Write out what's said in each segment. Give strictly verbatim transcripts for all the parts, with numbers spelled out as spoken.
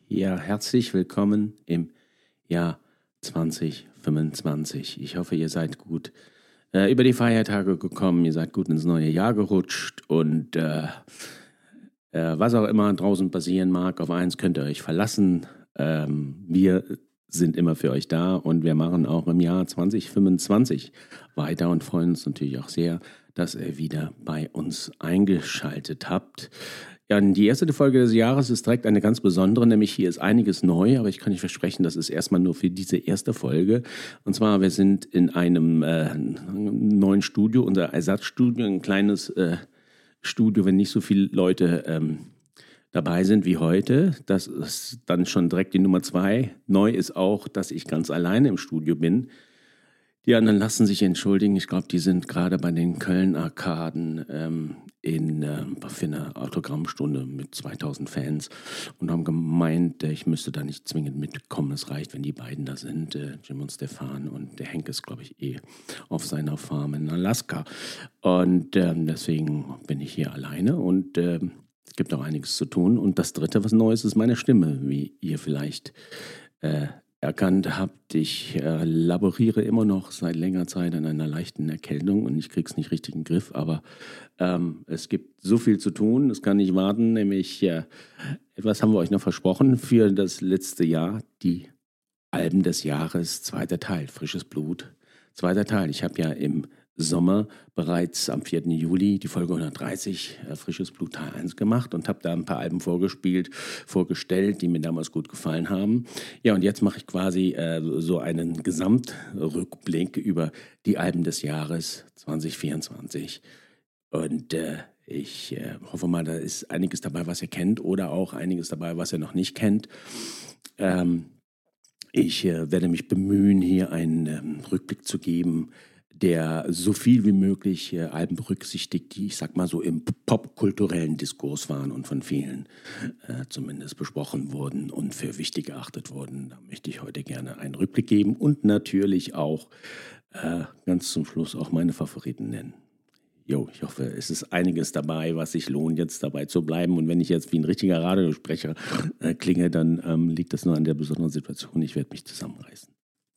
Ja, herzlich willkommen im Jahr zwanzig fünfundzwanzig. Ich hoffe, ihr seid gut äh, über die Feiertage gekommen, ihr seid gut ins neue Jahr gerutscht und äh, äh, was auch immer draußen passieren mag, auf eins könnt ihr euch verlassen. Ähm, wir sind immer für euch da und wir machen auch im Jahr zwanzig fünfundzwanzig weiter und freuen uns natürlich auch sehr, dass ihr wieder bei uns eingeschaltet habt. Ja, und die erste Folge des Jahres ist direkt eine ganz besondere, nämlich hier ist einiges neu, aber ich kann nicht versprechen, das ist erstmal nur für diese erste Folge. Und zwar, wir sind in einem äh, neuen Studio, unser Ersatzstudio, ein kleines äh, Studio, wenn nicht so viele Leute ähm, dabei sind wie heute. Das ist dann schon direkt die Nummer zwei. Neu ist auch, dass ich ganz alleine im Studio bin. Die anderen lassen sich entschuldigen. Ich glaube, die sind gerade bei den Köln-Arkaden ähm, in, äh, für eine Autogrammstunde mit zweitausend Fans und haben gemeint, äh, ich müsste da nicht zwingend mitkommen. Es reicht, wenn die beiden da sind, äh, Jim und Stefan. Und der Henk ist, glaube ich, eh auf seiner Farm in Alaska. Und ähm, deswegen bin ich hier alleine und äh, es gibt auch einiges zu tun. Und das Dritte, was Neues, ist meine Stimme, wie ihr vielleicht äh, erkannt habt. Ich äh, laboriere immer noch seit längerer Zeit an einer leichten Erkältung und ich kriege es nicht richtig in den Griff, aber ähm, es gibt so viel zu tun, es kann nicht warten, nämlich äh, etwas haben wir euch noch versprochen für das letzte Jahr, die Alben des Jahres, zweiter Teil, Frisches Blut, zweiter Teil. Ich habe ja im Sommer bereits am vierten Juli die Folge hundertdreißig äh, Frisches Blut Teil eins gemacht und habe da ein paar Alben vorgespielt, vorgestellt, die mir damals gut gefallen haben. Ja, und jetzt mache ich quasi äh, so einen Gesamtrückblick über die Alben des Jahres zwanzig vierundzwanzig. Und äh, ich äh, hoffe mal, da ist einiges dabei, was ihr kennt oder auch einiges dabei, was ihr noch nicht kennt. Ähm, ich äh, werde mich bemühen, hier einen ähm, Rückblick zu geben, der so viel wie möglich äh, Alben berücksichtigt, die, ich sag mal so, im popkulturellen Diskurs waren und von vielen äh, zumindest besprochen wurden und für wichtig erachtet wurden. Da möchte ich heute gerne einen Rückblick geben und natürlich auch äh, ganz zum Schluss auch meine Favoriten nennen. Jo, ich hoffe, es ist einiges dabei, was sich lohnt, jetzt dabei zu bleiben. Und wenn ich jetzt wie ein richtiger Radiosprecher äh, klinge, dann ähm, liegt das nur an der besonderen Situation. Ich werde mich zusammenreißen.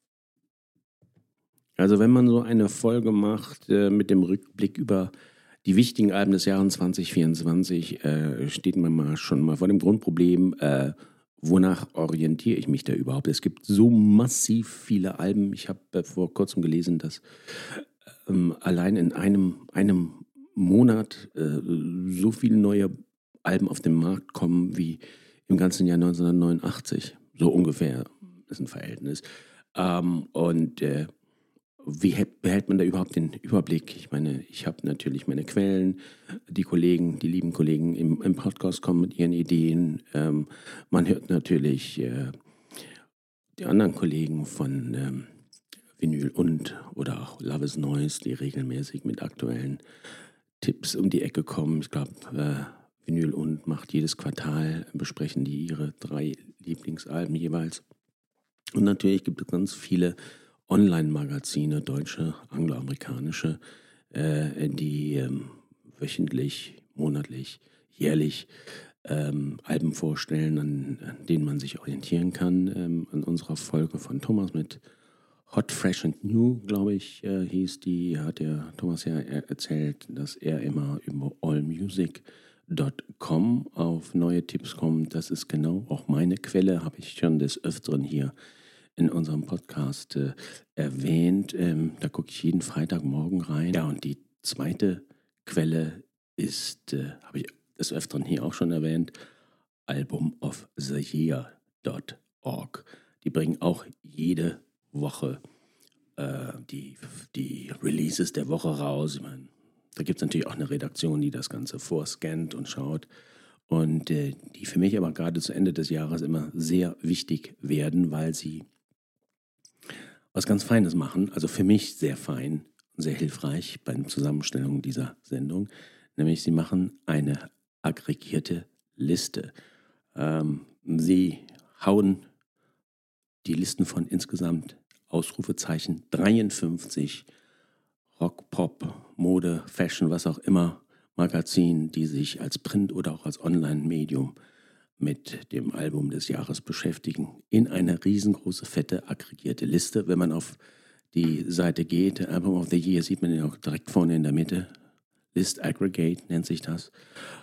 Also wenn man so eine Folge macht äh, mit dem Rückblick über die wichtigen Alben des Jahres zwanzig vierundzwanzig, äh, steht man mal schon mal vor dem Grundproblem, äh, wonach orientiere ich mich da überhaupt? Es gibt so massiv viele Alben. Ich habe äh, vor kurzem gelesen, dass ähm, allein in einem, einem Monat äh, so viele neue Alben auf den Markt kommen wie im ganzen Jahr neunzehnhundertneunundachtzig. So ungefähr ist ein Verhältnis. Ähm, und äh, Wie behält man da überhaupt den Überblick? Ich meine, ich habe natürlich meine Quellen, die Kollegen, die lieben Kollegen im, im Podcast kommen mit ihren Ideen. Ähm, man hört natürlich äh, die anderen Kollegen von ähm, Vinyl und oder auch Love is Noise, die regelmäßig mit aktuellen Tipps um die Ecke kommen. Ich glaube, äh, Vinyl und macht jedes Quartal, besprechen die ihre drei Lieblingsalben jeweils. Und natürlich gibt es ganz viele Online-Magazine, deutsche, angloamerikanische, äh, die ähm, wöchentlich, monatlich, jährlich ähm, Alben vorstellen, an, an denen man sich orientieren kann. Ähm, in unserer Folge von Thomas mit Hot, Fresh and New, glaube ich, äh, hieß die, hat der Thomas ja erzählt, dass er immer über allmusic Punkt com auf neue Tipps kommt. Das ist genau auch meine Quelle, habe ich schon des Öfteren hier in unserem Podcast äh, erwähnt. Ähm, da gucke ich jeden Freitagmorgen rein. Ja, und die zweite Quelle ist, äh, habe ich des Öfteren hier auch schon erwähnt, album of the year Punkt org. Die bringen auch jede Woche äh, die, die Releases der Woche raus. Ich meine, da gibt es natürlich auch eine Redaktion, die das Ganze vorscannt und schaut. Und äh, die für mich aber gerade zu Ende des Jahres immer sehr wichtig werden, weil sie was ganz Feines machen, also für mich sehr fein und sehr hilfreich bei der Zusammenstellung dieser Sendung, nämlich sie machen eine aggregierte Liste. Ähm, sie hauen die Listen von insgesamt Ausrufezeichen dreiundfünfzig Rock, Pop, Mode, Fashion, was auch immer, Magazinen, die sich als Print- oder auch als Online-Medium mit dem Album des Jahres beschäftigen. In eine riesengroße, fette, aggregierte Liste. Wenn man auf die Seite geht, Album of the Year, sieht man den auch direkt vorne in der Mitte. List Aggregate nennt sich das.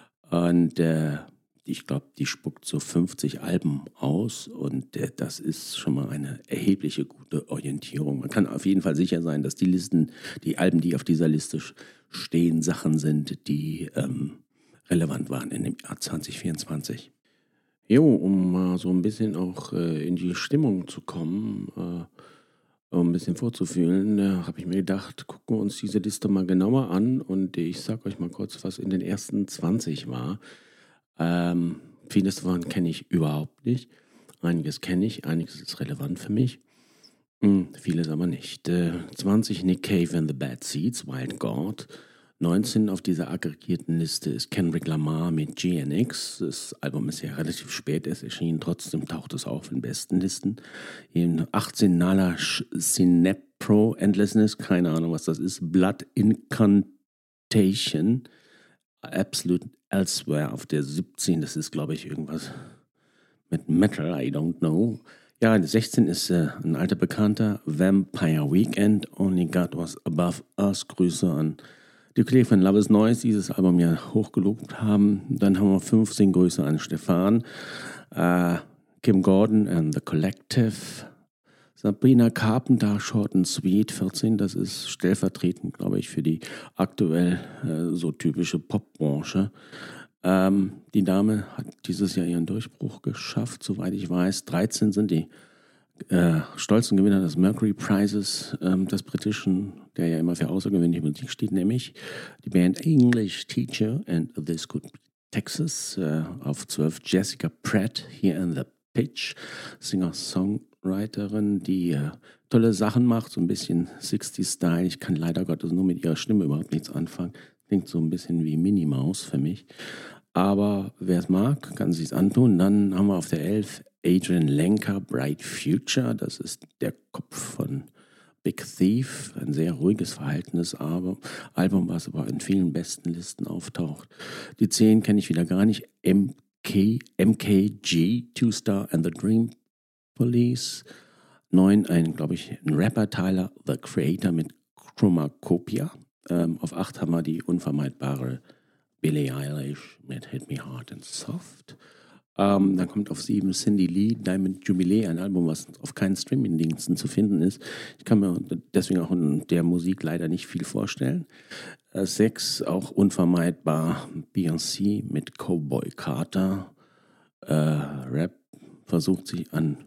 Und äh, ich glaube, die spuckt so fünfzig Alben aus und äh, das ist schon mal eine erhebliche gute Orientierung. Man kann auf jeden Fall sicher sein, dass die Listen, die Alben, die auf dieser Liste stehen, Sachen sind, die ähm, relevant waren in dem Jahr zwanzig vierundzwanzig. Jo, um mal so ein bisschen auch äh, in die Stimmung zu kommen, äh, um ein bisschen vorzufühlen, äh, habe ich mir gedacht, gucken wir uns diese Liste mal genauer an und ich sage euch mal kurz, was in den ersten zwanzig war. Ähm, vieles davon kenne ich überhaupt nicht. Einiges kenne ich, einiges ist relevant für mich. Hm, vieles aber nicht. Äh, zwanzig Nick Cave and the Bad Seeds, Wild God. neunzehn auf dieser aggregierten Liste ist Kendrick Lamar mit G N X. Das Album ist ja relativ spät erst erschienen, trotzdem taucht es auf in besten Listen. In achtzehn Nala Cinepro Endlessness, keine Ahnung was das ist. Blood Incantation. Absolute Elsewhere auf der siebzehn, das ist glaube ich irgendwas mit Metal, I don't know. Ja, sechzehn ist äh, ein alter Bekannter, Vampire Weekend, Only God Was Above Us. Grüße an die Kollegen von Love Is Noise, dieses Album ja hochgelobt haben. Dann haben wir fünfzehn Grüße an Stefan, äh, Kim Gordon and The Collective, Sabrina Carpenter, Short and Sweet, vierzehn, das ist stellvertretend, glaube ich, für die aktuell äh, so typische Popbranche. Ähm, die Dame hat dieses Jahr ihren Durchbruch geschafft, soweit ich weiß. dreizehn sind die äh, stolzen Gewinner des Mercury Prizes, ähm, des britischen, der ja immer für außergewöhnliche Musik steht, nämlich die Band English Teacher and This Could Be Texas. Äh, auf zwölf Jessica Pratt, Here in the Pitch, Singer-Songwriterin, die äh, tolle Sachen macht, so ein bisschen sechziger-Style. Ich kann leider Gottes nur mit ihrer Stimme überhaupt nichts anfangen. Klingt so ein bisschen wie Minnie Maus für mich. Aber wer es mag, kann es sich antun. Dann haben wir auf der elf Adrian Lenker, Bright Future. Das ist der Kopf von Big Thief. Ein sehr ruhiges, verhaltenes Album, Album, was aber in vielen besten Listen auftaucht. Die zehn kenne ich wieder gar nicht. M K, M K G, Two Star and the Dream Police. neun, ein, glaube ich, ein Rapper, Tyler, The Creator mit Chromacopia. Ähm, auf acht haben wir die unvermeidbare Billie Eilish mit Hit Me Hard and Soft. Ähm, dann kommt auf sieben Cindy Lee, Diamond Jubilee, ein Album, was auf keinen Streaming-Diensten zu finden ist. Ich kann mir deswegen auch in der Musik leider nicht viel vorstellen. Äh, sechs, auch unvermeidbar, Beyoncé mit Cowboy Carter. Äh, Rap versucht sich an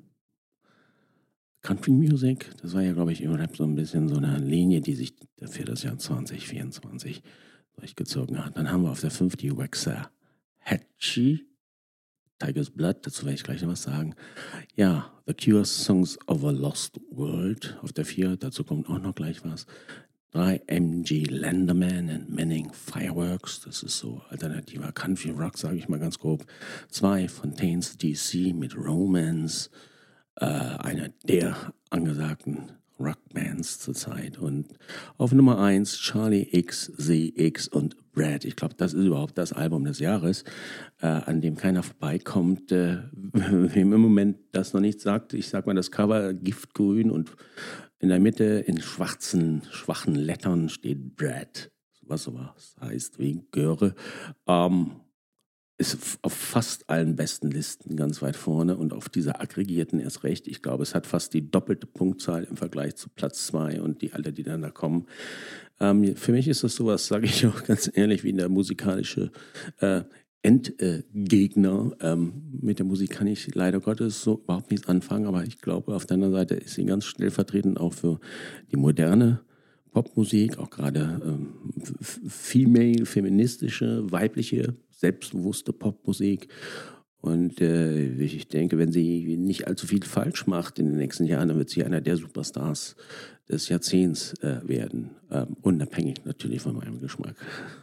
Country Music, das war ja, glaube ich, im Rap so ein bisschen so eine Linie, die sich für das Jahr zwanzig vierundzwanzig durchgezogen hat. Dann haben wir auf der fünf die Waxahachie, Tiger's Blood, dazu werde ich gleich noch was sagen. Ja, The Cure, Songs of a Lost World auf der vier, dazu kommt auch noch gleich was. drei M G Landerman and Manning Fireworks, das ist so alternativer Country Rock, sage ich mal ganz grob. zwei Fontaines D C mit Romance, äh, einer der angesagten Rockbands zurzeit. Und auf Nummer eins Charlie X, Z X und Brad. Ich glaube, das ist überhaupt das Album des Jahres, äh, an dem keiner vorbeikommt. Äh, wem im Moment das noch nicht sagt, ich sag mal das Cover giftgrün und in der Mitte in schwarzen, schwachen Lettern steht Brad. Was sowas heißt wie Göre. Ähm, ist auf fast allen besten Listen ganz weit vorne und auf dieser aggregierten erst recht. Ich glaube, es hat fast die doppelte Punktzahl im Vergleich zu Platz zwei und die alle, die dann da kommen. Ähm, für mich ist das sowas, sage ich auch ganz ehrlich, wie der musikalische äh, Endgegner. Äh, ähm, mit der Musik kann ich leider Gottes so überhaupt nichts anfangen, aber ich glaube, auf der anderen Seite ist sie ganz stellvertretend auch für die moderne Popmusik, auch gerade ähm, female, feministische, weibliche, selbstbewusste Popmusik. Und äh, ich denke, wenn sie nicht allzu viel falsch macht in den nächsten Jahren, dann wird sie einer der Superstars des Jahrzehnts äh, werden. Ähm, unabhängig natürlich von meinem Geschmack.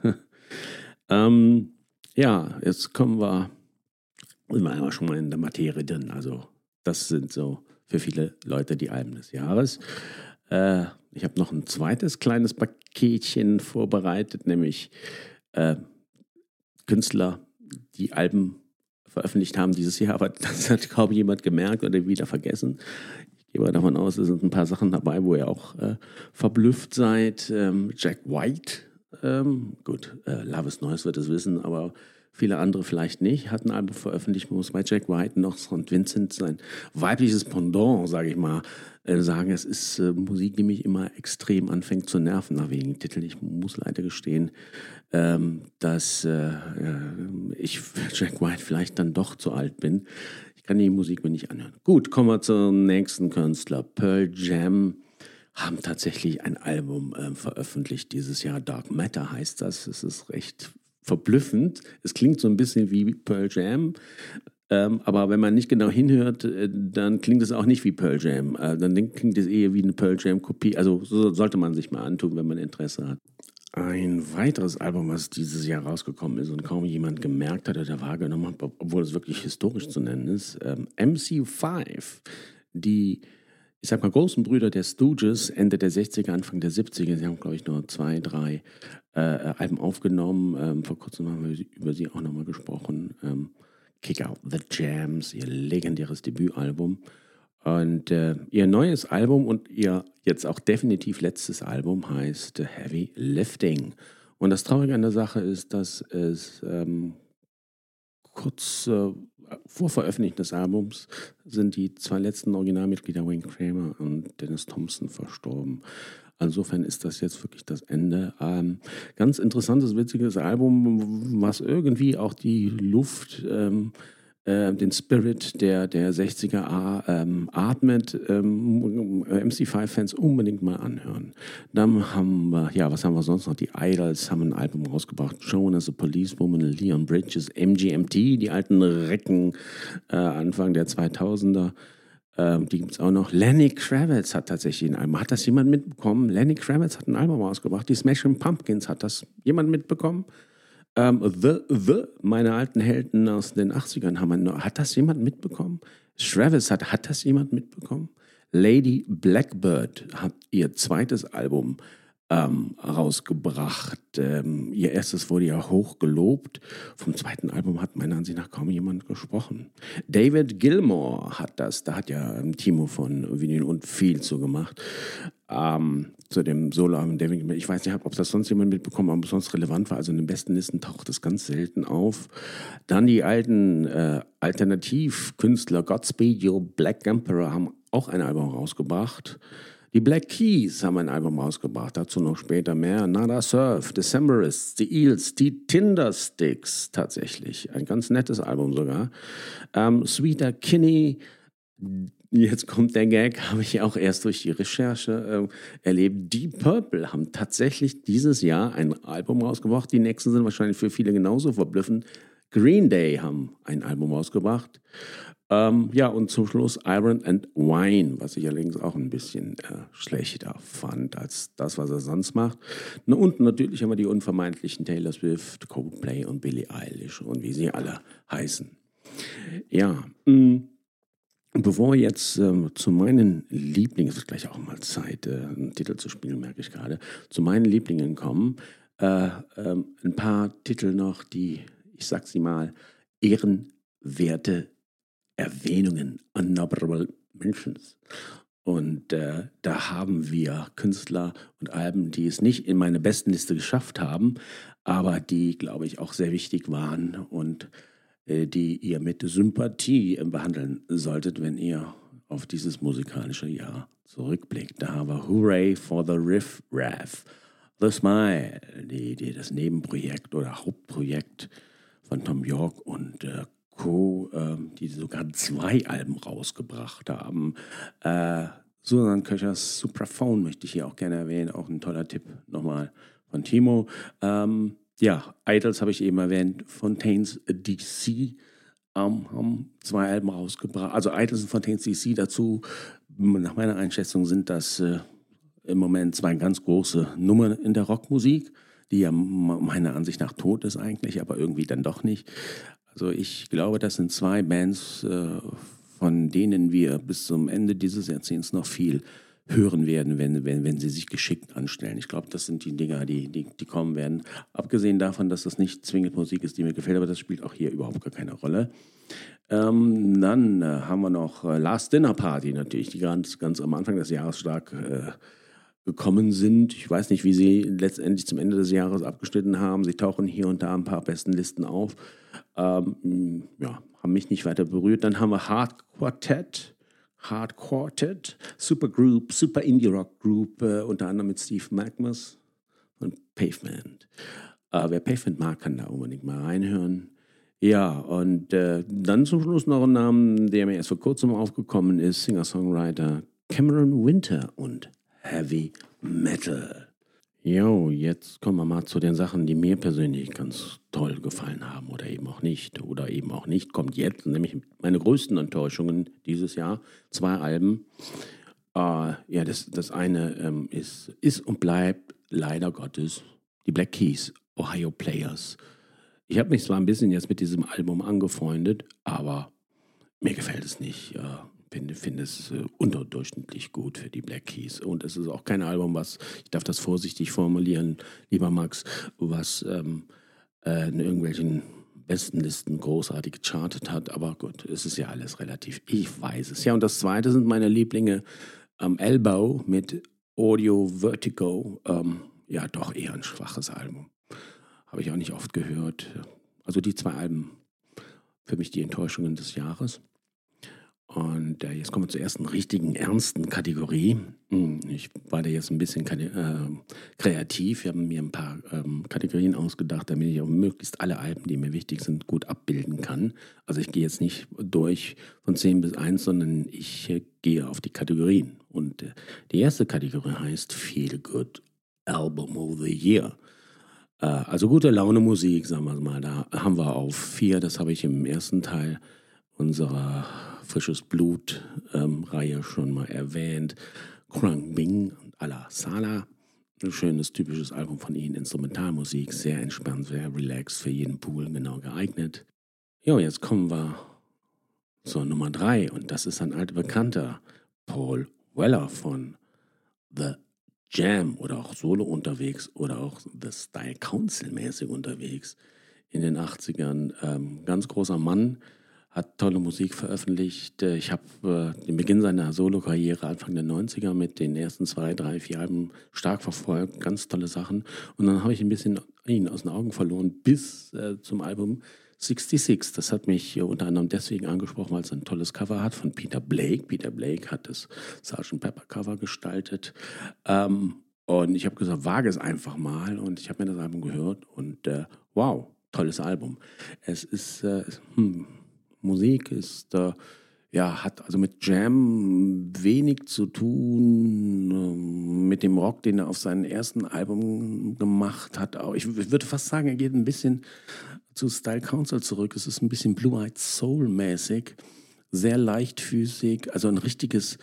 ähm, ja, jetzt kommen wir, sind wir einmal schon mal in der Materie drin. Also das sind so für viele Leute die Alben des Jahres. Äh, ich habe noch ein zweites kleines Paketchen vorbereitet, nämlich äh, Künstler, die Alben veröffentlicht haben dieses Jahr, aber das hat kaum jemand gemerkt oder wieder vergessen. Ich gehe mal davon aus, es sind ein paar Sachen dabei, wo ihr auch äh, verblüfft seid. Ähm, Jack White, ähm, gut, äh, Love is Noise wird es wissen, aber viele andere vielleicht nicht, hat ein Album veröffentlicht. Man muss bei Jack White noch Saint Vincent, sein weibliches Pendant, sage ich mal, äh, sagen. Es ist äh, Musik, die mich immer extrem anfängt zu nerven nach wenigen Titeln. Ich muss leider gestehen, ähm, dass äh, ich für Jack White vielleicht dann doch zu alt bin. Ich kann die Musik mir nicht anhören. Gut, kommen wir zum nächsten Künstler. Pearl Jam haben tatsächlich ein Album äh, veröffentlicht dieses Jahr. Dark Matter heißt das. Es ist recht verblüffend. Es klingt so ein bisschen wie Pearl Jam, ähm, aber wenn man nicht genau hinhört, äh, dann klingt es auch nicht wie Pearl Jam. Äh, dann klingt es eher wie eine Pearl Jam-Kopie. Also so sollte man sich mal antun, wenn man Interesse hat. Ein weiteres Album, was dieses Jahr rausgekommen ist und kaum jemand gemerkt hat oder wahrgenommen hat, obwohl es wirklich historisch zu nennen ist, ähm, M C fünf, die, ich sag mal, großen Brüder der Stooges, Ende der sechziger, Anfang der siebziger, sie haben, glaube ich, nur zwei, drei äh, Alben aufgenommen. Ähm, vor kurzem haben wir über sie auch nochmal gesprochen. Ähm, Kick Out the Jams, ihr legendäres Debütalbum. Und äh, ihr neues Album und ihr jetzt auch definitiv letztes Album heißt Heavy Lifting. Und das Traurige an der Sache ist, dass es ähm, kurz äh, vor Veröffentlichung des Albums sind die zwei letzten Originalmitglieder, Wayne Kramer und Dennis Thompson, verstorben. Insofern ist das jetzt wirklich das Ende. Ähm, ganz interessantes, witziges Album, was irgendwie auch die Luft, ähm, äh, den Spirit der, der sechziger ähm, atmet. Ähm, M C fünf-Fans unbedingt mal anhören. Dann haben wir, ja, was haben wir sonst noch? Die Idols haben ein Album rausgebracht. Joan as a Policewoman, Leon Bridges, M G M T, die alten Recken äh, Anfang der zweitausender. Ähm, die gibt es auch noch. Lenny Kravitz hat tatsächlich ein Album. Hat das jemand mitbekommen? Lenny Kravitz hat ein Album rausgebracht. Die Smashing Pumpkins, hat das jemand mitbekommen? Ähm, The, The, meine alten Helden aus den achtzigern haben ein, hat das jemand mitbekommen? Travis hat, hat das jemand mitbekommen? Lady Blackbird hat ihr zweites Album ähm, rausgebracht. Ähm, ihr erstes wurde ja hoch gelobt. Vom zweiten Album hat meiner Ansicht nach kaum jemand gesprochen. David Gilmour hat das, da hat ja ähm, Timo von Vinyl und viel zu gemacht. Ähm, zu dem Solo-Album David Gilmour. Ich weiß nicht, ob das sonst jemand mitbekommen, aber sonst relevant war. Also in den besten Listen taucht es ganz selten auf. Dann die alten äh, Alternativkünstler Godspeed You Black Emperor haben auch ein Album rausgebracht. Die Black Keys haben ein Album rausgebracht, dazu noch später mehr. Nada Surf, Decemberists, die Eels, die Tindersticks, tatsächlich. Ein ganz nettes Album sogar. Ähm, Sweeter Kinney, jetzt kommt der Gag, habe ich auch erst durch die Recherche äh, erlebt. Deep Purple haben tatsächlich dieses Jahr ein Album rausgebracht. Die nächsten sind wahrscheinlich für viele genauso verblüffend. Green Day haben ein Album rausgebracht. Ähm, ja, und zum Schluss Iron and Wine, was ich allerdings auch ein bisschen äh, schlechter fand als das, was er sonst macht. Na, und natürlich haben wir die unvermeidlichen Taylor Swift, Coldplay und Billie Eilish und wie sie alle heißen. Ja, mh, bevor wir jetzt ähm, zu meinen Lieblingen, es ist gleich auch mal Zeit, äh, einen Titel zu spielen, merke ich gerade, zu meinen Lieblingen kommen, äh, äh, ein paar Titel noch, die, ich sag sie mal, ehrenwerte Erwähnungen, Honorable Mentions. Und äh, da haben wir Künstler und Alben, die es nicht in meine besten Liste geschafft haben, aber die, glaube ich, auch sehr wichtig waren und äh, die ihr mit Sympathie äh, behandeln solltet, wenn ihr auf dieses musikalische Jahr zurückblickt. Da haben wir Hooray for the Riff Raff, The Smile, die, die das Nebenprojekt oder Hauptprojekt von Tom York und äh, Co., ähm, die sogar zwei Alben rausgebracht haben. Äh, Susan Köchers Supraphone möchte ich hier auch gerne erwähnen, auch ein toller Tipp nochmal von Timo. Ähm, ja, Idols habe ich eben erwähnt, Fontaines D C ähm, haben zwei Alben rausgebracht. Also Idols und Fontaines D C dazu, nach meiner Einschätzung sind das äh, im Moment zwei ganz große Nummern in der Rockmusik, die ja meiner Ansicht nach tot ist eigentlich, aber irgendwie dann doch nicht. Also ich glaube, das sind zwei Bands, äh, von denen wir bis zum Ende dieses Jahrzehnts noch viel, hören werden, wenn, wenn, wenn sie sich geschickt anstellen. Ich glaube, das sind die Dinger, die, die, die kommen werden. Abgesehen davon, dass das nicht zwingend Musik ist, die mir gefällt, aber das spielt auch hier überhaupt gar keine Rolle. Ähm, dann äh, haben wir noch äh, Last Dinner Party natürlich, die ganz, ganz am Anfang des Jahres stark äh, gekommen sind. Ich weiß nicht, wie sie letztendlich zum Ende des Jahres abgeschnitten haben. Sie tauchen hier und da ein paar besten Listen auf. Ähm, ja, haben mich nicht weiter berührt. Dann haben wir Hard Quartet. Hard Quartet, Super Group, Super Indie Rock Group, äh, unter anderem mit Steve Magnus und Pavement. Äh, wer Pavement mag, kann da unbedingt mal reinhören. Ja, und äh, dann zum Schluss noch ein Namen, der mir erst vor kurzem aufgekommen ist, Singer-Songwriter Cameron Winter und Heavy Metal. Jo, jetzt kommen wir mal zu den Sachen, die mir persönlich ganz toll gefallen haben oder eben auch nicht. Oder eben auch nicht. Kommt jetzt, nämlich meine größten Enttäuschungen dieses Jahr. Zwei Alben. Äh, ja, das, das eine ähm, ist, ist und bleibt leider Gottes die Black Keys, Ohio Players. Ich habe mich zwar ein bisschen jetzt mit diesem Album angefreundet, aber mir gefällt es nicht. Ich finde, finde es äh, unterdurchschnittlich gut für die Black Keys. Und es ist auch kein Album, was, ich darf das vorsichtig formulieren, lieber Max, was ähm, äh, in irgendwelchen Bestenlisten großartig gechartet hat. Aber gut, es ist ja alles relativ. Ich weiß es. Ja, und das zweite sind meine Lieblinge am Elbow mit Audio Vertigo. Ähm, ja, doch eher ein schwaches Album. Habe ich auch nicht oft gehört. Also die zwei Alben, für mich die Enttäuschungen des Jahres. Und äh, jetzt kommen wir zur ersten richtigen, ernsten Kategorie. Ich war da jetzt ein bisschen äh, kreativ. Wir haben mir ein paar ähm, Kategorien ausgedacht, damit ich auch möglichst alle Alben, die mir wichtig sind, gut abbilden kann. Also ich gehe jetzt nicht durch von zehn bis eins, sondern ich äh, gehe auf die Kategorien. Und äh, die erste Kategorie heißt Feel Good Album of the Year. Also gute Laune Musik, sagen wir mal, da haben wir auf vier, das habe ich im ersten Teil unserer Frisches Blut ähm, Reihe schon mal erwähnt. Krang Bing und Ala Sala, ein schönes, typisches Album von ihnen, Instrumentalmusik, sehr entspannt, sehr relaxed, für jeden Pool genau geeignet. Ja, jetzt kommen wir zur Nummer drei und das ist ein alter Bekannter, Paul Weller von The Jam oder auch Solo unterwegs oder auch The Style Council mäßig unterwegs in den achtzigern. Ähm, ganz großer Mann, hat tolle Musik veröffentlicht. Ich habe äh, den Beginn seiner Solo-Karriere Anfang der neunziger mit den ersten zwei, drei, vier Alben stark verfolgt. Ganz tolle Sachen. Und dann habe ich ein bisschen ihn aus den Augen verloren bis äh, zum Album sechsundsechzig. Das hat mich äh, unter anderem deswegen angesprochen, weil es ein tolles Cover hat von Peter Blake. Peter Blake hat das Sergeant Pepper Cover gestaltet. Ähm, und ich habe gesagt, wage es einfach mal. Und ich habe mir das Album gehört und äh, wow, tolles Album. Es ist, äh, hm, Musik ist, äh, ja, hat also mit Jam wenig zu tun, äh, mit dem Rock, den er auf seinem ersten Album gemacht hat. Auch, ich, ich würde fast sagen, er geht ein bisschen zu Style Council zurück. Es ist ein bisschen Blue-Eyed Soul-mäßig, sehr leichtfüßig, also ein richtiges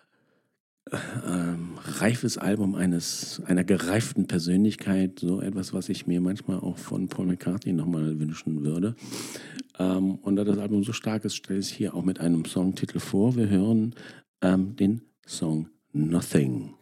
ähm, reifes Album eines einer gereiften Persönlichkeit, so etwas, was ich mir manchmal auch von Paul McCartney nochmal wünschen würde. Ähm, und da das Album so stark ist, stelle ich es hier auch mit einem Songtitel vor. Wir hören ähm, den Song Nothing.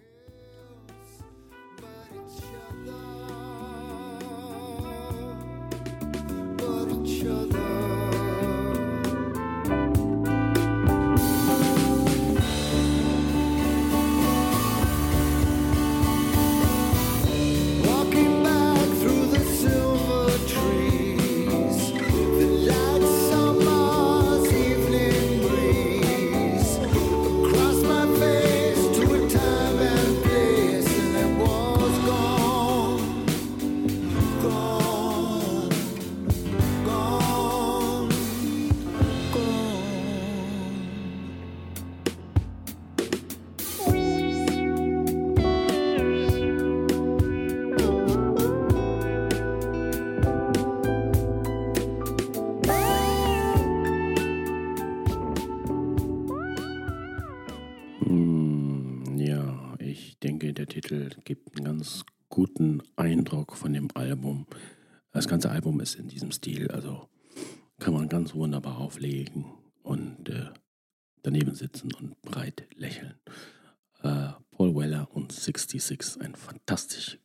Der Titel gibt einen ganz guten Eindruck von dem Album. Das ganze Album ist in diesem Stil, also kann man ganz wunderbar auflegen und äh, daneben sitzen und breit lächeln. Äh, Weller und sixty-six, ein fantastisch.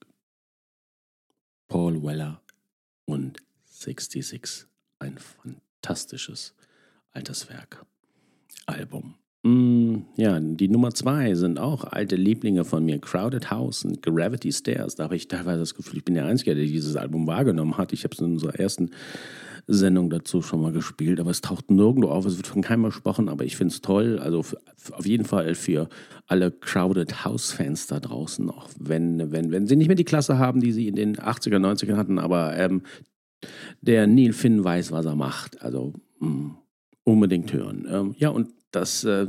Paul Weller und sixty-six, ein fantastisches Alterswerk, Album. Mm, ja, die Nummer zwei sind auch alte Lieblinge von mir, Crowded House und Gravity Stairs. Da habe ich teilweise das Gefühl, ich bin der Einzige, der dieses Album wahrgenommen hat. Ich habe es in unserer ersten Sendung dazu schon mal gespielt, aber es taucht nirgendwo auf, es wird von keinem gesprochen, aber ich finde es toll, also für, auf jeden Fall für alle Crowded House-Fans da draußen, auch wenn, wenn, wenn sie nicht mehr die Klasse haben, die sie in den achtziger, neunzigern hatten, aber ähm, der Neil Finn weiß, was er macht, also mh, unbedingt hören. Ähm, ja, und das äh,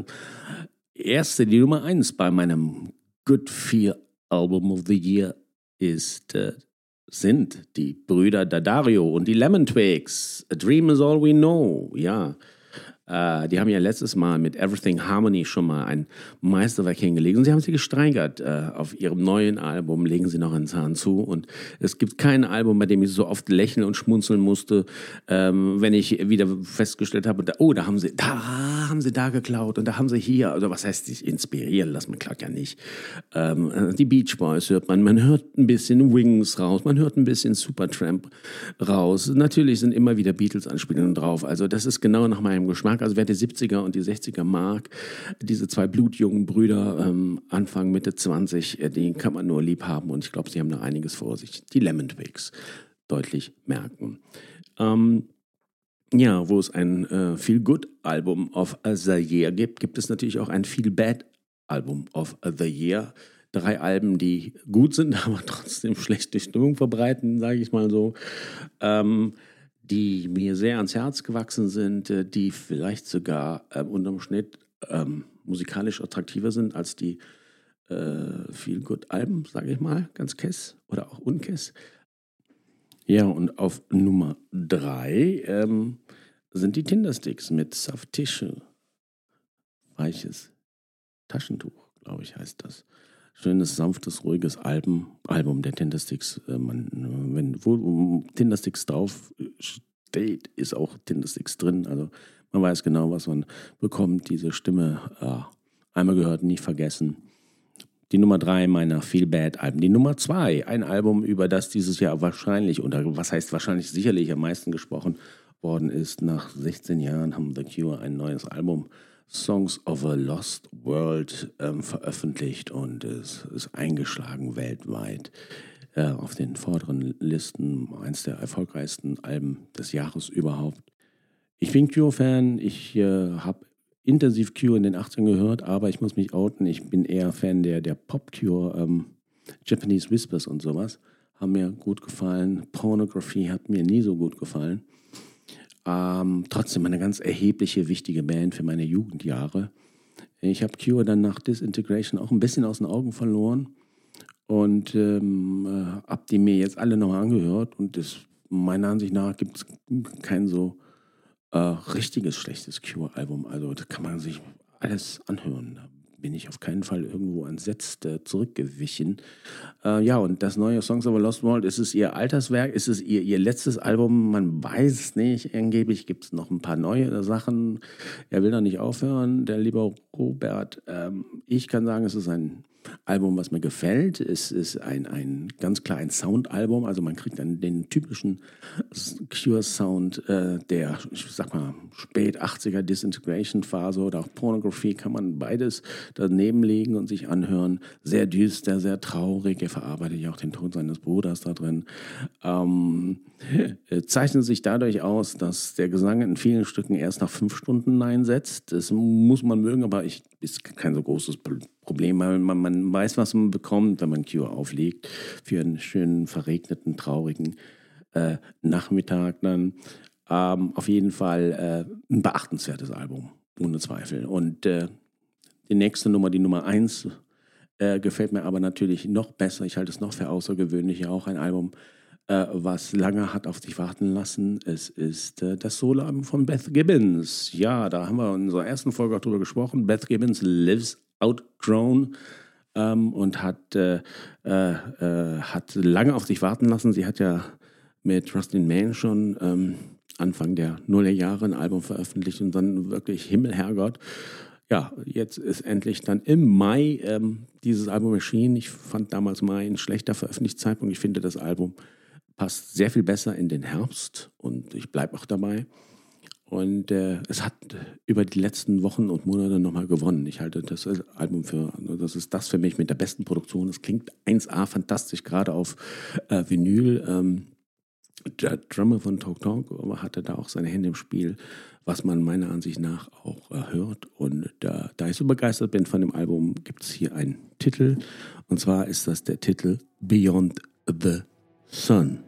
erste, die Nummer eins bei meinem Good Feel Album of the Year ist äh, sind die Brüder Daddario und die Lemon Twigs. A Dream is all we know. Ja, äh, die haben ja letztes Mal mit Everything Harmony schon mal ein Meisterwerk hingelegt und sie haben sie gesteigert. Äh, auf ihrem neuen Album legen sie noch einen Zahn zu und es gibt kein Album, bei dem ich so oft lächeln und schmunzeln musste, ähm, wenn ich wieder festgestellt habe, da, oh, da haben sie, da haben sie da geklaut und da haben sie hier, also was heißt sich inspirieren lassen, man klaut ja nicht. Ähm, die Beach Boys hört man, man hört ein bisschen Wings raus, man hört ein bisschen Supertramp raus. Natürlich sind immer wieder Beatles-Anspielungen drauf, also das ist genau nach meinem Geschmack. Also wer die siebziger und die sechziger mag, diese zwei blutjungen Brüder, ähm, Anfang, Mitte zwanzig, äh, die kann man nur lieb haben und ich glaube, sie haben noch einiges vor sich. Die Lemon Twigs deutlich merken. Ähm, Ja, wo es ein äh, Feel-Good-Album of the Year gibt, gibt es natürlich auch ein Feel-Bad-Album of the Year. Drei Alben, die gut sind, aber trotzdem schlechte Stimmung verbreiten, sage ich mal so. Ähm, die mir sehr ans Herz gewachsen sind, äh, die vielleicht sogar äh, unterm Schnitt ähm, musikalisch attraktiver sind als die äh, Feel-Good-Alben, sage ich mal, ganz kess oder auch unkess. Ja, und auf Nummer drei ähm, sind die Tindersticks mit Soft Tissue. Weiches Taschentuch, glaube ich, heißt das. Schönes, sanftes, ruhiges Album, Album der Tindersticks. Äh, man, wenn wo Tindersticks drauf steht, ist auch Tindersticks drin. Also man weiß genau, was man bekommt. Diese Stimme, äh, einmal gehört, nie vergessen. Die Nummer drei meiner Feel Bad Alben. Die Nummer zwei, ein Album, über das dieses Jahr wahrscheinlich, oder was heißt wahrscheinlich sicherlich am meisten gesprochen worden ist. Nach sechzehn Jahren haben The Cure ein neues Album, Songs of a Lost World, ähm, veröffentlicht und es ist eingeschlagen weltweit äh, auf den vorderen Listen. Eins der erfolgreichsten Alben des Jahres überhaupt. Ich bin Cure-Fan, ich äh, habe intensiv Cure in den achtzigern gehört, aber ich muss mich outen, ich bin eher Fan der, der Pop-Cure, ähm, Japanese Whispers und sowas, haben mir gut gefallen. Pornography hat mir nie so gut gefallen. Ähm, trotzdem eine ganz erhebliche, wichtige Band für meine Jugendjahre. Ich habe Cure dann nach Disintegration auch ein bisschen aus den Augen verloren und ähm, äh, habe die mir jetzt alle noch angehört und das, meiner Ansicht nach gibt es kein so äh, richtiges schlechtes Cure-Album. Also da kann man sich alles anhören. Da bin ich auf keinen Fall irgendwo entsetzt äh, zurückgewichen. Äh, ja, und das neue Songs of a Lost World, ist es ihr Alterswerk? Ist es ihr, ihr letztes Album? Man weiß es nicht. Angeblich gibt es noch ein paar neue Sachen. Er will da nicht aufhören, der liebe Robert. Ähm, ich kann sagen, es ist ein Album, was mir gefällt. Es ist ein, ein ganz klar ein Soundalbum. Also man kriegt dann den typischen Cure-Sound äh, der, ich sag mal, spät achtziger Disintegration-Phase oder auch Pornography, kann man beides daneben legen und sich anhören. Sehr düster, sehr traurig. Er verarbeitet ja auch den Tod seines Bruders da drin. Ähm, zeichnet sich dadurch aus, dass der Gesang in vielen Stücken erst nach fünf Stunden einsetzt. Das muss man mögen, aber ich, ist kein so großes Problem, weil man, man weiß, was man bekommt, wenn man Cure auflegt. Für einen schönen, verregneten, traurigen äh, Nachmittag dann. Ähm, auf jeden Fall äh, ein beachtenswertes Album, ohne Zweifel. Und äh, die nächste Nummer, die Nummer eins, äh, gefällt mir aber natürlich noch besser. Ich halte es noch für außergewöhnlich. Auch ein Album, äh, was lange hat auf sich warten lassen. Es ist äh, das Soloalbum von Beth Gibbons. Ja, da haben wir in unserer ersten Folge auch drüber gesprochen. Beth Gibbons lives outgrown ähm, und hat, äh, äh, äh, hat lange auf sich warten lassen. Sie hat ja mit Rustin Mann schon ähm, Anfang der Nullerjahre ein Album veröffentlicht und dann wirklich Himmel, Herrgott. ja, jetzt ist endlich dann im Mai ähm, dieses Album erschienen. Ich fand damals Mai ein schlechter Veröffentlichungszeitpunkt. Ich finde, das Album passt sehr viel besser in den Herbst und ich bleibe auch dabei. Und äh, es hat über die letzten Wochen und Monate nochmal gewonnen. Ich halte das Album für, das ist das für mich mit der besten Produktion. Es klingt eins A fantastisch, gerade auf äh, Vinyl. Ähm, der Drummer von Talk Talk hatte da auch seine Hände im Spiel, was man meiner Ansicht nach auch äh, hört. Und äh, da ich so begeistert bin von dem Album, gibt es hier einen Titel. Und zwar ist das der Titel Beyond the Sun.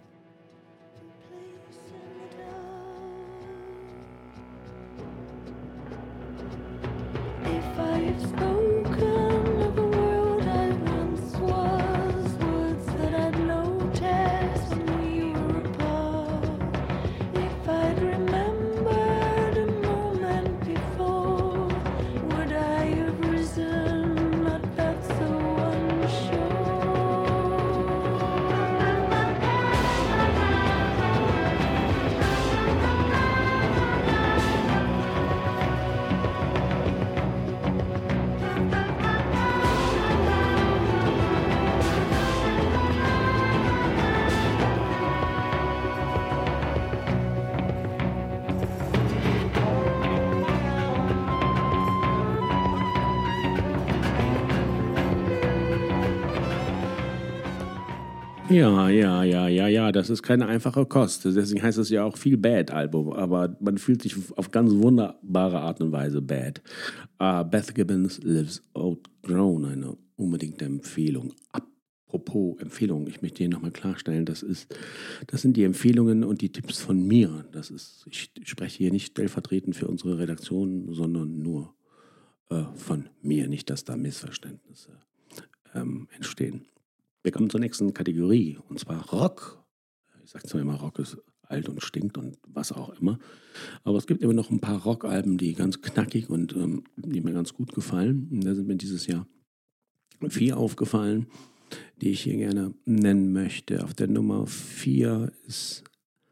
Ja, ja, ja, ja, ja, das ist keine einfache Kost. Deswegen heißt es ja auch Feel Bad Album, aber man fühlt sich auf ganz wunderbare Art und Weise bad. Uh, Beth Gibbons Lives Outgrown, eine unbedingte Empfehlung. Apropos Empfehlungen, ich möchte hier nochmal klarstellen, das ist, das sind die Empfehlungen und die Tipps von mir. Das ist, ich spreche hier nicht stellvertretend für unsere Redaktion, sondern nur äh, von mir, nicht, dass da Missverständnisse ähm, entstehen. Wir kommen zur nächsten Kategorie, und zwar Rock. Ich sage zwar immer, Rock ist alt und stinkt und was auch immer. Aber es gibt immer noch ein paar Rockalben, die ganz knackig und ähm, die mir ganz gut gefallen. Und da sind mir dieses Jahr vier aufgefallen, die ich hier gerne nennen möchte. Auf der Nummer vier ist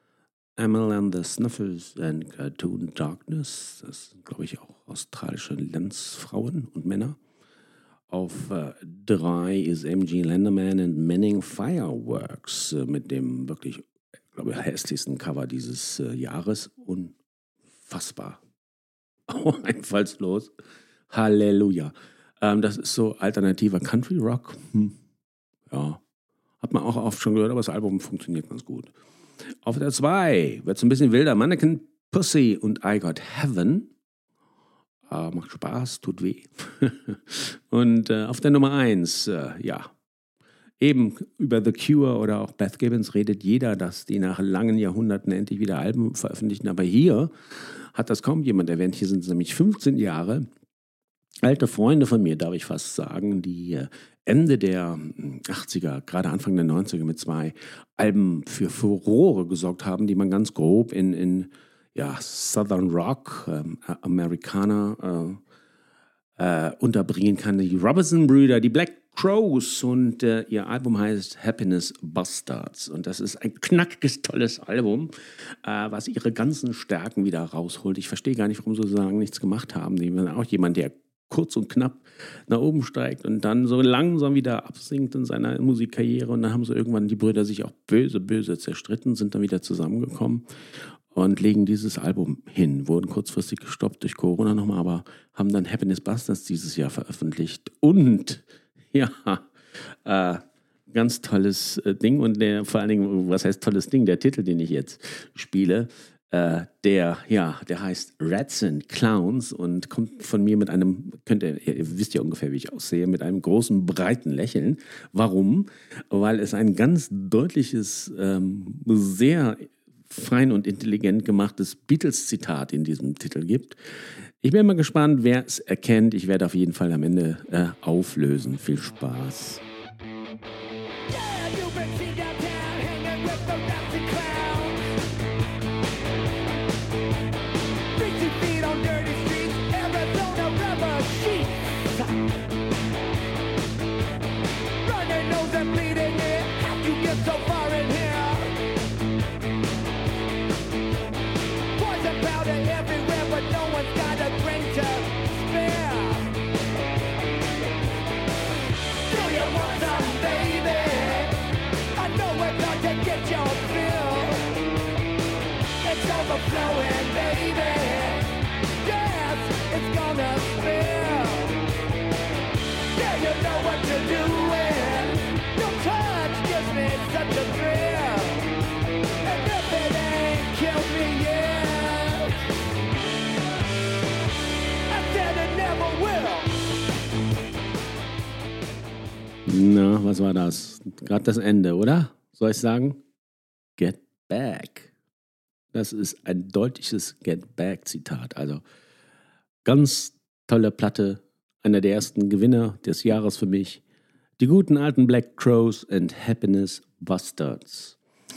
Amyl and the Snuffers and Cartoon Darkness. Das sind, glaube ich, auch australische Landsfrauen und Männer. Auf äh, drei ist M G Lenderman and Manning Fireworks äh, mit dem wirklich, glaube ich, hässlichsten Cover dieses äh, Jahres. Unfassbar. Einfallslos. Halleluja. Ähm, das ist so alternativer Country Rock. Hm. Ja, hat man auch oft schon gehört, aber das Album funktioniert ganz gut. Auf der zwei wird es ein bisschen wilder. Mannequin Pussy und I Got Heaven. Uh, macht Spaß, tut weh. Und uh, auf der Nummer eins, uh, ja, eben über The Cure oder auch Beth Gibbons redet jeder, dass die nach langen Jahrhunderten endlich wieder Alben veröffentlichen. Aber hier hat das kaum jemand erwähnt. Hier sind es nämlich fünfzehn Jahre. Alte Freunde von mir, darf ich fast sagen, die Ende der achtziger, gerade Anfang der neunziger mit zwei Alben für Furore gesorgt haben, die man ganz grob in, in ja, Southern Rock, ähm, Amerikaner äh, äh, unterbringen kann. Die Robinson-Brüder, die Black Crowes, und äh, ihr Album heißt Happiness Bastards. Und das ist ein knackiges, tolles Album, äh, was ihre ganzen Stärken wieder rausholt. Ich verstehe gar nicht, warum sie sozusagen nichts gemacht haben. Die sind auch jemand, der kurz und knapp nach oben steigt und dann so langsam wieder absinkt in seiner Musikkarriere. Und dann haben so irgendwann die Brüder sich auch böse, böse zerstritten, sind dann wieder zusammengekommen und legen dieses Album hin. Wurden kurzfristig gestoppt durch Corona nochmal, aber haben dann Happiness Bastards dieses Jahr veröffentlicht. Und ja, äh, ganz tolles äh, Ding. Und der, vor allen Dingen, was heißt tolles Ding? Der Titel, den ich jetzt spiele, äh, der, ja, der heißt Rats and Clowns und kommt von mir mit einem, könnt ihr, ihr wisst ja ungefähr, wie ich aussehe, mit einem großen, breiten Lächeln. Warum? Weil es ein ganz deutliches, ähm, sehr fein und intelligent gemachtes Beatles-Zitat in diesem Titel gibt. Ich bin mal gespannt, wer es erkennt. Ich werde auf jeden Fall am Ende äh, auflösen. Viel Spaß. Everywhere, but no one's got a brain to spare. overflowing, baby. Yes, it's gonna spill. Yeah, you know what you're doing. Your touch gives me such a thrill. And if it ain't killed me yet, I said it never will. Na, was war das? Gerade das Ende, oder? Soll ich sagen? Get Back. Das ist ein deutliches Get Back-Zitat. Also ganz tolle Platte. Einer der ersten Gewinner des Jahres für mich. Die guten alten Black Crowes and Happiness Bastards.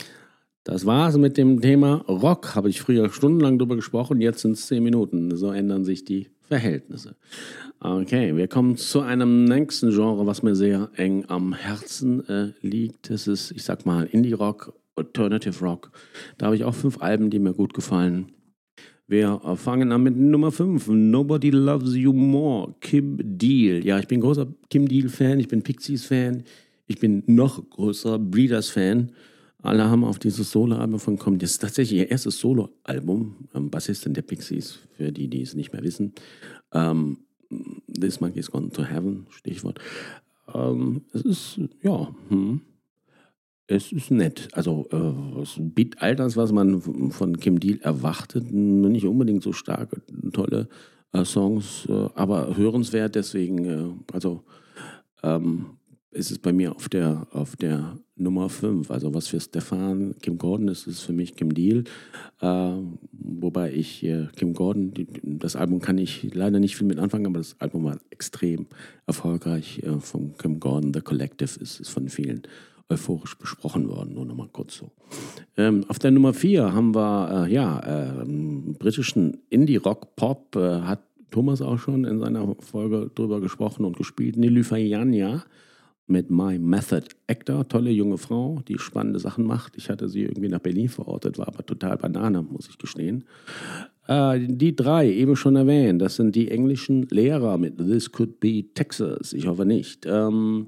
Das war's mit dem Thema Rock. Habe ich früher stundenlang drüber gesprochen. Jetzt sind es zehn Minuten. So ändern sich die Verhältnisse. Okay, wir kommen zu einem nächsten Genre, was mir sehr eng am Herzen äh, liegt. Das ist, ich sag mal, Indie-Rock, Alternative Rock. Da habe ich auch fünf Alben, die mir gut gefallen. Wir fangen an mit Nummer fünf. Nobody Loves You More, Kim Deal. Ja, ich bin großer Kim Deal-Fan, ich bin Pixies-Fan, ich bin noch größer Breeders-Fan. Alle haben auf dieses Solo-Album von kommen. Das ist tatsächlich ihr erstes Solo-Album. Ähm, Bassistin der Pixies, für die, die es nicht mehr wissen. Ähm, This Monkey's Gone to Heaven, Stichwort. Ähm, es ist, ja, hm, es ist nett. Also, äh, es bietet all das, was man von Kim Deal erwartet. Nur nicht unbedingt so starke, tolle äh, Songs, äh, aber hörenswert. Deswegen, äh, also, ähm, ist es bei mir auf der, auf der Nummer fünf. Also was für Stefan Kim Gordon ist, ist für mich Kim Deal. Äh, wobei ich äh, Kim Gordon, die, das Album kann ich leider nicht viel mit anfangen, aber das Album war extrem erfolgreich äh, von Kim Gordon. The Collective ist, ist von vielen euphorisch besprochen worden. Nur nochmal kurz so. Ähm, auf der Nummer vier haben wir äh, ja, äh, britischen Indie-Rock-Pop. Äh, hat Thomas auch schon in seiner Folge drüber gesprochen und gespielt. Nilüfer mit My Method Actor, tolle junge Frau, die spannende Sachen macht. Ich hatte sie irgendwie nach Berlin verortet, war aber total Banane, muss ich gestehen. Äh, die drei, eben schon erwähnt, das sind die englischen Lehrer mit This Could Be Texas. Ich hoffe nicht. Ähm,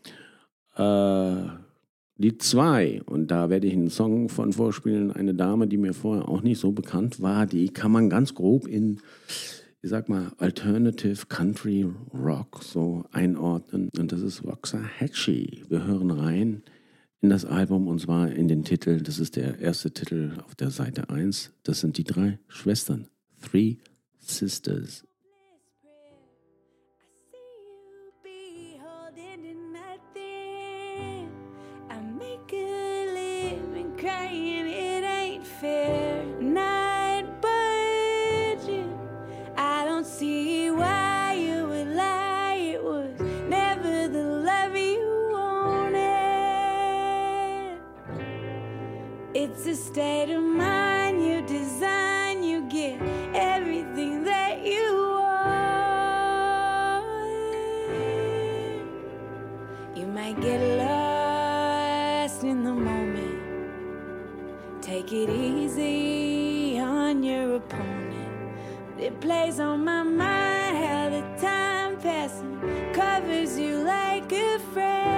äh, die zwei, und da werde ich einen Song von vorspielen, eine Dame, die mir vorher auch nicht so bekannt war, die kann man ganz grob in, ich sag mal, Alternative Country Rock so einordnen. Und das ist Waxahachie. Wir hören rein in das Album und zwar in den Titel. Das ist der erste Titel auf der Seite eins. Das sind die drei Schwestern. Three Sisters. It's a state of mind you design, you get everything that you want. You might get lost in the moment. Take it easy on your opponent. But it plays on my mind how the time passing covers you like a friend.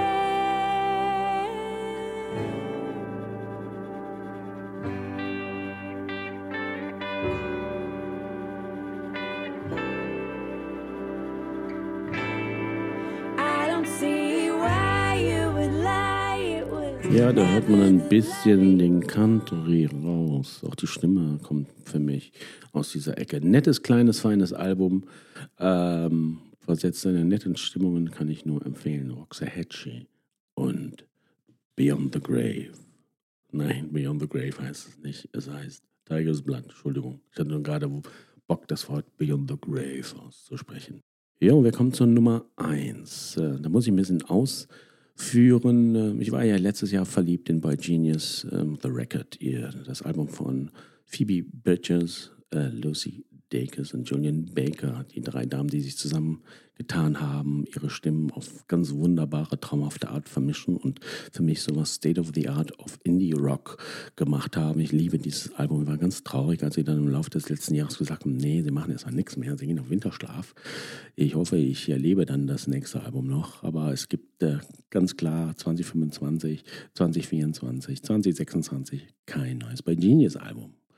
Ja, da hört man ein bisschen den Country raus. Auch die Stimme kommt für mich aus dieser Ecke. Nettes, kleines, feines Album. Ähm, versetzt in netten Stimmungen kann ich nur empfehlen. Waxahachie und Beyond the Grave. Nein, Beyond the Grave heißt es nicht. Es heißt Tiger's Blood. Entschuldigung. Ich hatte nur gerade Bock, das Wort Beyond the Grave auszusprechen. Ja, wir kommen zur Nummer eins. Da muss ich ein bisschen aus... führen. Ich war ja letztes Jahr verliebt in Boy Genius, um, The Record, ihr, das Album von Phoebe Bridgers, äh, Lucy Dacus und Julian Baker, die drei Damen, die sich zusammengetan haben, ihre Stimmen auf ganz wunderbare, traumhafte Art vermischen und für mich sowas State of the Art of Indie Rock gemacht haben. Ich liebe dieses Album. Ich war ganz traurig, als sie dann im Laufe des letzten Jahres gesagt haben, nee, sie machen jetzt mal nichts mehr, sie gehen auf Winterschlaf. Ich hoffe, ich erlebe dann das nächste Album noch, aber es gibt äh, ganz klar zwanzig fünfundzwanzig, zwanzig vierundzwanzig, zwanzig sechsundzwanzig kein neues Boy Genius Album.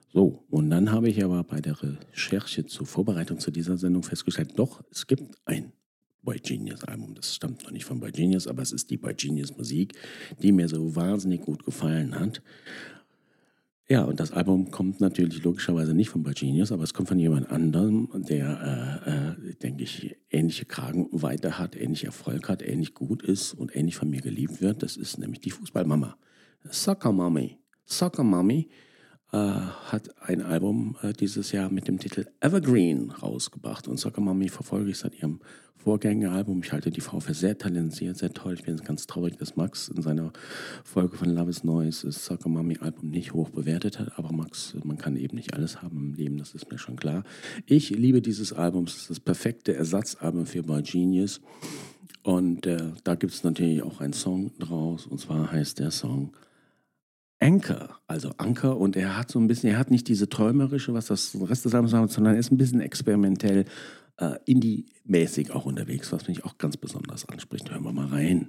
So, und dann habe ich aber bei der Recherche zur Vorbereitung zu dieser Sendung festgestellt, doch, es gibt ein Boy Genius Album. Das stammt noch nicht von Boy Genius, aber es ist die Boy Genius Musik, die mir so wahnsinnig gut gefallen hat. Ja, und das Album kommt natürlich logischerweise nicht von Boy Genius, aber es kommt von jemand anderem, der, äh, äh, denke ich, ähnliche Kragenweite hat, ähnlich Erfolg hat, ähnlich gut ist und ähnlich von mir geliebt wird. Das ist nämlich die Fußballmama. Soccer Mommy. Soccer Mommy äh, hat ein Album äh, dieses Jahr mit dem Titel Evergreen rausgebracht. Und Soccer Mommy verfolge ich seit ihrem Vorgängeralbum. Ich halte die Frau für sehr talentiert, sehr toll. Ich bin ganz traurig, dass Max in seiner Folge von Love is Noise das Soccer Mommy Album nicht hoch bewertet hat. Aber Max, man kann eben nicht alles haben im Leben, das ist mir schon klar. Ich liebe dieses Album. Es ist das perfekte Ersatzalbum für Boy Genius. Und äh, da gibt es natürlich auch einen Song draus. Und zwar heißt der Song Anchor, also Anker, und er hat so ein bisschen, er hat nicht diese träumerische, was das Rest des Albums hat, sondern er ist ein bisschen experimentell, äh, indie-mäßig auch unterwegs, was mich auch ganz besonders anspricht. Hören wir mal rein.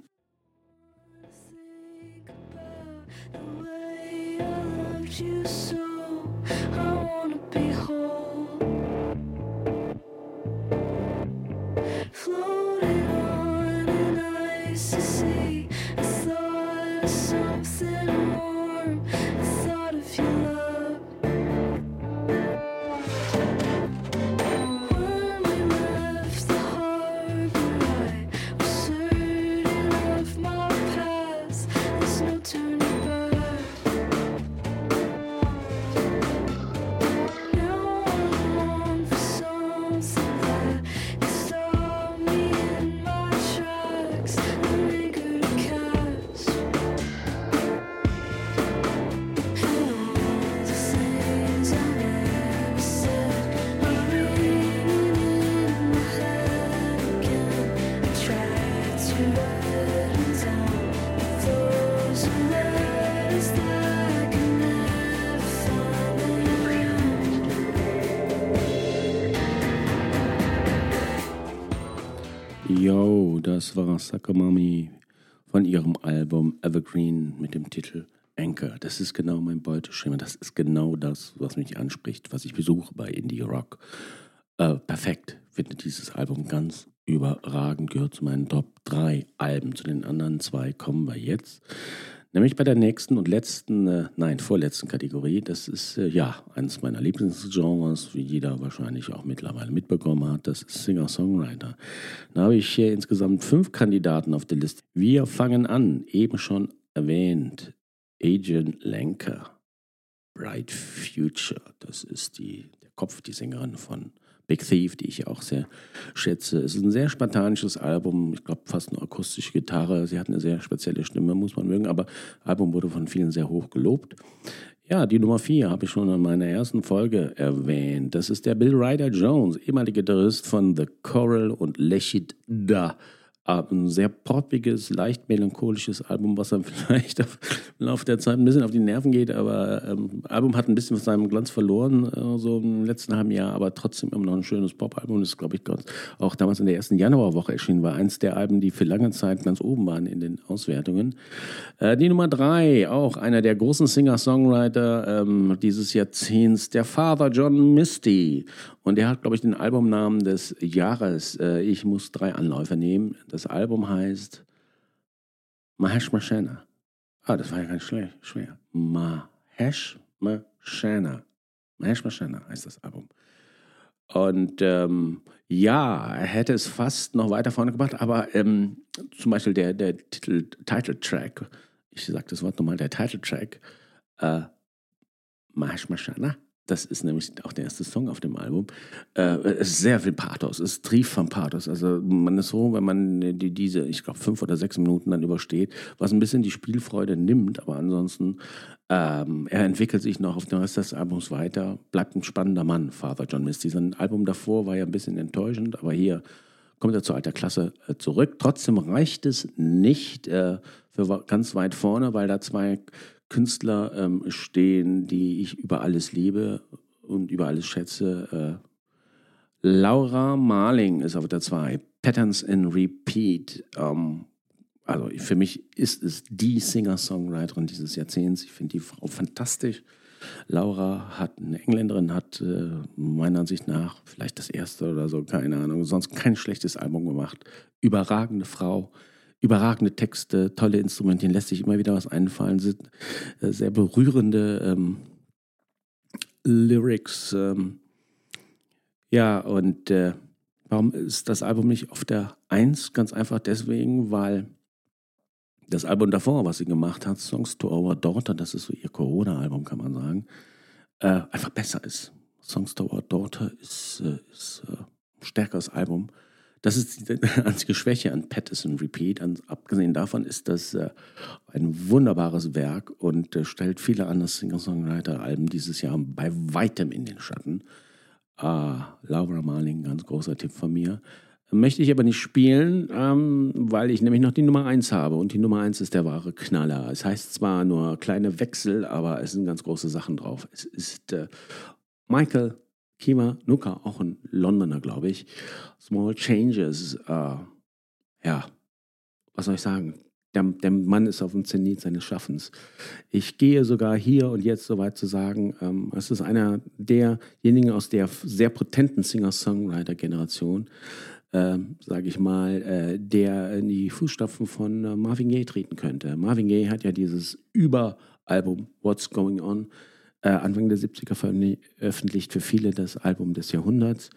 Yo, das war Soccer Mommy von ihrem Album Evergreen mit dem Titel Anchor. Das ist genau mein Beuteschema. Das ist genau das, was mich anspricht, was ich besuche bei Indie Rock. Äh, perfekt. Ich finde dieses Album ganz überragend. Gehört zu meinen Top drei Alben. Zu den anderen zwei kommen wir jetzt. Nämlich bei der nächsten und letzten, äh, nein, vorletzten Kategorie. Das ist, äh, ja, eines meiner Lieblingsgenres, wie jeder wahrscheinlich auch mittlerweile mitbekommen hat. Das ist Singer-Songwriter. Da habe ich hier insgesamt fünf Kandidaten auf der Liste. Wir fangen an, eben schon erwähnt, Adrienne Lenker, Bright Future. Das ist die, der Kopf, die Sängerin von Big Thief, die ich auch sehr schätze. Es ist ein sehr spartanisches Album, ich glaube fast eine akustische Gitarre. Sie hat eine sehr spezielle Stimme, muss man mögen, aber das Album wurde von vielen sehr hoch gelobt. Ja, die Nummer vier habe ich schon in meiner ersten Folge erwähnt. Das ist der Bill Ryder Jones, ehemaliger Gitarrist von The Coral und Lechit Da. Ein sehr poppiges, leicht melancholisches Album, was dann vielleicht auf, im Laufe der Zeit ein bisschen auf die Nerven geht, aber das ähm, Album hat ein bisschen von seinem Glanz verloren, äh, so im letzten halben Jahr, aber trotzdem immer noch ein schönes Pop-Album. Das ist, glaube ich, ganz, auch damals in der ersten Januarwoche erschienen war, eins der Alben, die für lange Zeit ganz oben waren in den Auswertungen. Äh, die Nummer drei, auch einer der großen Singer-Songwriter ähm, dieses Jahrzehnts, der Father John Misty. Und der hat, glaube ich, den Albumnamen des Jahres. Äh, ich muss drei Anläufe nehmen. Das Album heißt Mahesh Mashana. Ah, das war ja ganz schwer. schwer. Mahesh Mashana. Mahesh Mashana heißt das Album. Und ähm, ja, er hätte es fast noch weiter vorne gebracht, aber ähm, zum Beispiel der, der Titel, Title Track, ich sage das Wort nochmal, der Title Track, äh, Mahesh Mashana. Das ist nämlich auch der erste Song auf dem Album. Äh, es ist sehr viel Pathos, es trieft von Pathos. Also man ist so, wenn man die, diese, ich glaube, fünf oder sechs Minuten dann übersteht, was ein bisschen die Spielfreude nimmt, aber ansonsten, ähm, er entwickelt sich noch auf den Rest des Albums weiter, bleibt ein spannender Mann, Father John Misty. Sein Album davor war ja ein bisschen enttäuschend, aber hier kommt er zu alter Klasse äh, zurück. Trotzdem reicht es nicht äh, für ganz weit vorne, weil da zwei Künstler ähm, stehen, die ich über alles liebe und über alles schätze. Äh, Laura Marling ist auf der zwei. Patterns in Repeat. Ähm, also für mich ist es die Singer-Songwriterin dieses Jahrzehnts. Ich finde die Frau fantastisch. Laura hat, eine Engländerin, hat äh, meiner Ansicht nach vielleicht das erste oder so, keine Ahnung, sonst kein schlechtes Album gemacht. Überragende Frau, überragende Texte, tolle Instrumente, lässt sich immer wieder was einfallen, sind äh, sehr berührende ähm, Lyrics. Ähm, ja, und äh, warum ist das Album nicht auf der eins? Ganz einfach deswegen, weil das Album davor, was sie gemacht hat, Songs to Our Daughter, das ist so ihr Corona-Album, kann man sagen, äh, einfach besser ist. Songs to Our Daughter ist, äh, ist äh, ein stärkeres Album. Das ist die einzige Schwäche an Patterson Repeat. An, abgesehen davon ist das äh, ein wunderbares Werk und äh, stellt viele andere Singer-Songwriter-Alben dieses Jahr bei weitem in den Schatten. Äh, Laura Marling, ganz großer Tipp von mir. Möchte ich aber nicht spielen, ähm, weil ich nämlich noch die Nummer eins habe. Und die Nummer eins ist der wahre Knaller. Es heißt zwar nur kleine Wechsel, aber es sind ganz große Sachen drauf. Es ist äh, Michael Kiwanuka, auch ein Londoner, glaube ich. Small Changes. Äh, ja, was soll ich sagen? Der, der Mann ist auf dem Zenit seines Schaffens. Ich gehe sogar hier und jetzt so weit zu sagen, ähm, es ist einer derjenigen aus der sehr potenten Singer-Songwriter-Generation, Ähm, sage ich mal, äh, der in die Fußstapfen von äh, Marvin Gaye treten könnte. Marvin Gaye hat ja dieses Überalbum What's Going On äh, Anfang der siebziger veröffentlicht, für viele das Album des Jahrhunderts.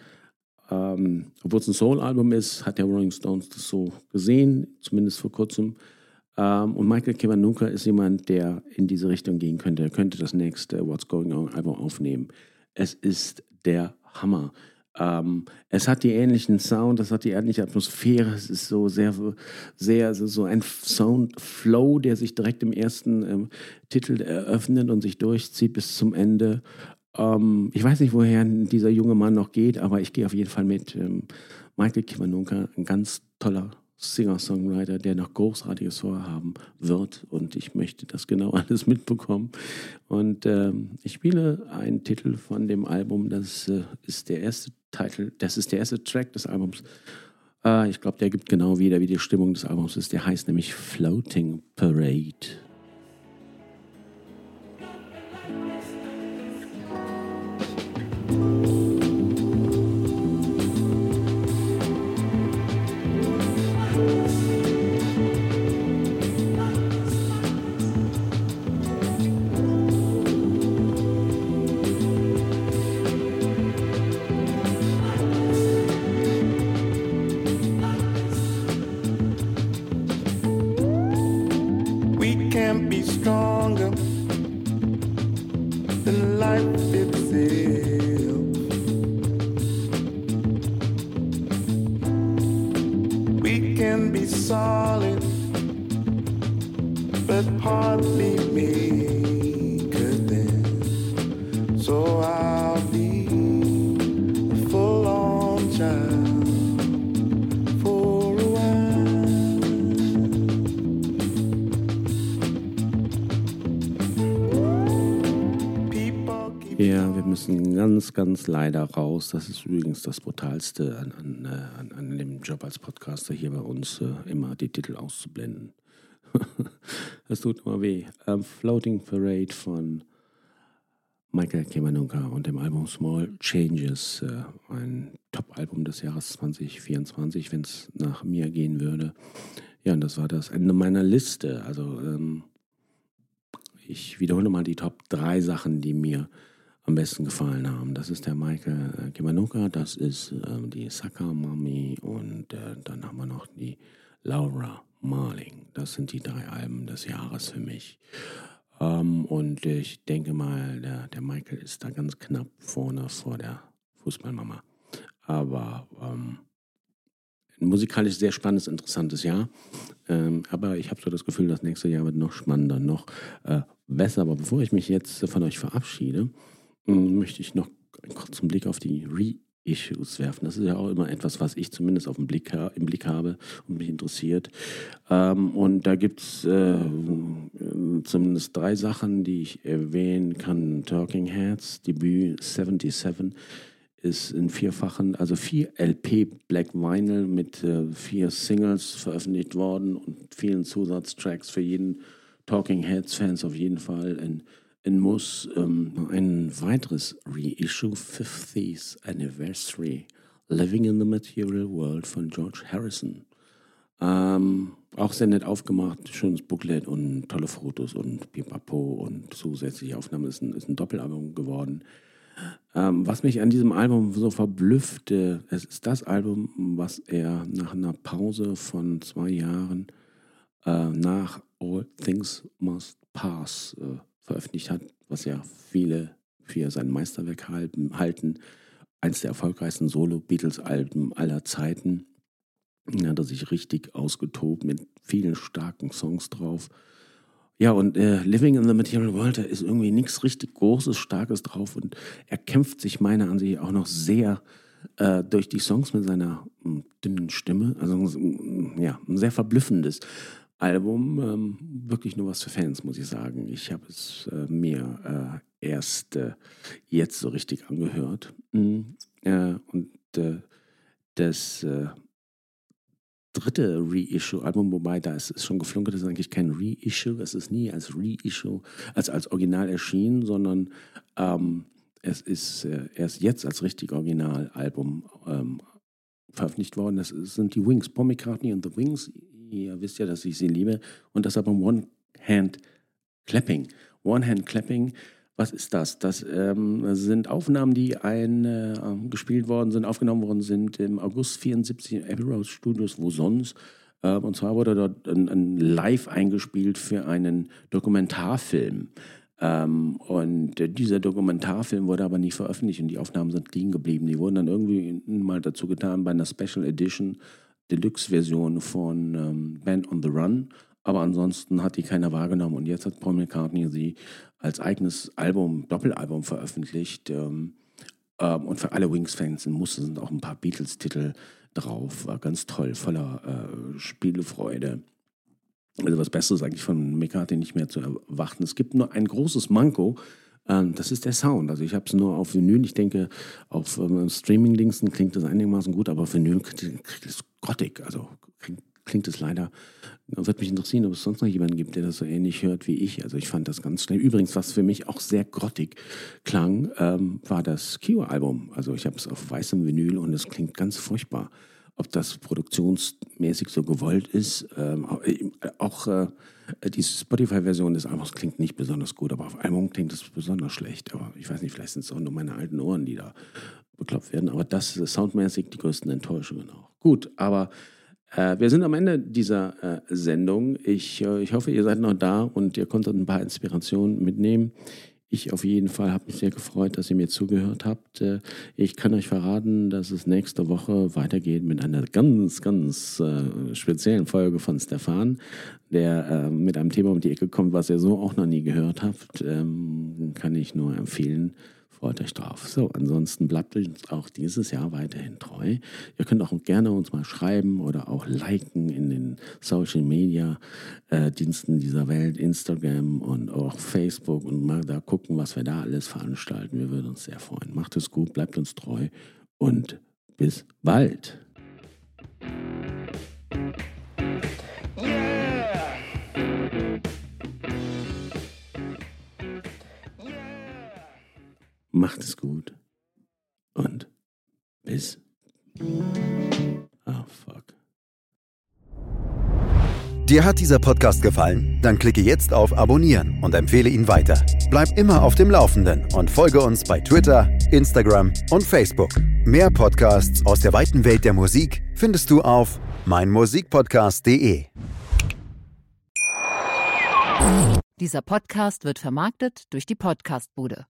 Ähm, obwohl es ein Soul-Album ist, hat der Rolling Stones das so gesehen, zumindest vor kurzem. Ähm, und Michael Kiwanuka ist jemand, der in diese Richtung gehen könnte. Er könnte das nächste What's Going On Album aufnehmen. Es ist der Hammer. Ähm, es hat die ähnlichen Sound, es hat die ähnliche Atmosphäre, es ist so sehr, sehr, so ein Soundflow, der sich direkt im ersten ähm, Titel eröffnet und sich durchzieht bis zum Ende. Ähm, ich weiß nicht, woher dieser junge Mann noch geht, aber ich gehe auf jeden Fall mit. Ähm, Michael Kiwanuka, ein ganz toller Singer-Songwriter, der noch großartiges Vorhaben wird, und ich möchte das genau alles mitbekommen. Und ähm, ich spiele einen Titel von dem Album, das äh, ist der erste Titel, das ist der erste Track des Albums. Äh, ich glaube, der gibt genau wieder, wie die Stimmung des Albums ist. Der heißt nämlich Floating Parade. Ja, wir müssen ganz, ganz leider raus. Das ist übrigens das Brutalste an, an, an, an dem Job als Podcaster hier bei uns, äh, immer die Titel auszublenden. Das tut immer weh. Ähm, Floating Parade von Michael Kiwanuka und dem Album Small Changes, äh, ein Top-Album des Jahres zwanzig vierundzwanzig, wenn es nach mir gehen würde. Ja, und das war das Ende meiner Liste. Also ähm, ich wiederhole mal die Top drei Sachen, die mir am besten gefallen haben. Das ist der Michael Kiwanuka, das ist äh, die Sucker Mummy und äh, dann haben wir noch die Laura Marling. Das sind die drei Alben des Jahres für mich. Ähm, und ich denke mal, der, der Michael ist da ganz knapp vorne vor der Fußballmama. Aber ähm, ein musikalisch sehr spannendes, interessantes Jahr. Ähm, aber ich habe so das Gefühl, das nächste Jahr wird noch spannender, noch äh, besser. Aber bevor ich mich jetzt von euch verabschiede, möchte ich noch einen kurzen Blick auf die Reissues werfen. Das ist ja auch immer etwas, was ich zumindest auf dem Blick, im Blick habe und mich interessiert. Ähm, und da gibt es äh, zumindest drei Sachen, die ich erwähnen kann. Talking Heads, Debüt siebenundsiebzig ist in vierfachen, also vier L P Black Vinyl mit äh, vier Singles veröffentlicht worden und vielen Zusatztracks für jeden Talking Heads Fans auf jeden Fall. In muss ähm, ein weiteres Reissue, fiftieth Anniversary, Living in the Material World von George Harrison. Ähm, auch sehr nett aufgemacht, schönes Booklet und tolle Fotos und Pipapo und zusätzliche Aufnahmen. Ist ein, ist ein Doppelalbum geworden. Ähm, was mich an diesem Album so verblüffte, es ist das Album, was er nach einer Pause von zwei Jahren äh, nach All Things Must Pass äh, veröffentlicht hat, was ja viele für sein Meisterwerk halten, halten. Eins der erfolgreichsten Solo-Beatles-Alben aller Zeiten. Da hat er sich richtig ausgetobt mit vielen starken Songs drauf. Ja, und äh, Living in the Material World, da ist irgendwie nichts richtig Großes, Starkes drauf. Und er kämpft sich meiner Ansicht auch noch sehr äh, durch die Songs mit seiner mh, dünnen Stimme. Also mh, ja, ein sehr verblüffendes Album. Ähm, wirklich nur was für Fans, muss ich sagen. Ich habe es äh, mir äh, erst äh, jetzt so richtig angehört. Mhm. Äh, und äh, das äh, dritte Reissue-Album, wobei da ist es schon geflunkert, das ist eigentlich kein Reissue, es ist nie als Reissue, als, als Original erschienen, sondern ähm, es ist äh, erst jetzt als richtig Originalalbum ähm, veröffentlicht worden. Das ist, sind die Wings, Paul McCartney and the Wings. Ihr wisst ja, dass ich sie liebe. Und das Album One Hand Clapping. One Hand Clapping, was ist das? Das ähm, sind Aufnahmen, die ein, äh, gespielt worden sind, aufgenommen worden sind im August vierundsiebzig in Abbey Road Studios, wo sonst. Äh, und zwar wurde dort ein, ein Live eingespielt für einen Dokumentarfilm. Ähm, und äh, dieser Dokumentarfilm wurde aber nicht veröffentlicht und die Aufnahmen sind liegen geblieben. Die wurden dann irgendwie mal dazu getan bei einer Special Edition, Deluxe-Version von ähm, Band on the Run. Aber ansonsten hat die keiner wahrgenommen. Und jetzt hat Paul McCartney sie als eigenes Album, Doppelalbum veröffentlicht. Ähm, ähm, und für alle Wings-Fans sind auch ein paar Beatles-Titel drauf. War ganz toll, voller äh, Spielefreude. Also was Besseres eigentlich von McCartney nicht mehr zu erwarten. Es gibt nur ein großes Manko. Ähm, das ist der Sound. Also ich habe es nur auf Vinyl. Ich denke, auf ähm, Streaming-Diensten klingt das einigermaßen gut, aber auf Vinyl klingt es grottig. Also klingt klingt es leider. Würde mich interessieren, ob es sonst noch jemanden gibt, der das so ähnlich hört wie ich. Also ich fand das ganz schlimm. Übrigens, was für mich auch sehr grottig klang, ähm, war das Cure-Album. Also ich habe es auf weißem Vinyl und es klingt ganz furchtbar. Ob das produktionsmäßig so gewollt ist, ähm, auch äh, die Spotify-Version des Albums klingt nicht besonders gut, aber auf Album klingt es besonders schlecht. Aber ich weiß nicht, vielleicht sind es auch nur meine alten Ohren, die da beklopft werden. Aber das ist soundmäßig die größten Enttäuschungen auch. Gut, aber Äh, wir sind am Ende dieser äh, Sendung. Ich, äh, ich hoffe, ihr seid noch da und ihr konntet ein paar Inspirationen mitnehmen. Ich auf jeden Fall habe mich sehr gefreut, dass ihr mir zugehört habt. Äh, ich kann euch verraten, dass es nächste Woche weitergeht mit einer ganz, ganz äh, speziellen Folge von Stefan, der äh, mit einem Thema um die Ecke kommt, was ihr so auch noch nie gehört habt. Ähm, kann ich nur empfehlen. Freut euch drauf. So, ansonsten bleibt uns auch dieses Jahr weiterhin treu. Ihr könnt auch gerne uns mal schreiben oder auch liken in den Social Media äh, Diensten dieser Welt, Instagram und auch Facebook und mal da gucken, was wir da alles veranstalten. Wir würden uns sehr freuen. Macht es gut, bleibt uns treu und bis bald. Macht es gut und bis. Ah, fuck. Dir hat dieser Podcast gefallen? Dann klicke jetzt auf Abonnieren und empfehle ihn weiter. Bleib immer auf dem Laufenden und folge uns bei Twitter, Instagram und Facebook. Mehr Podcasts aus der weiten Welt der Musik findest du auf meinmusikpodcast punkt de. Dieser Podcast wird vermarktet durch die Podcastbude.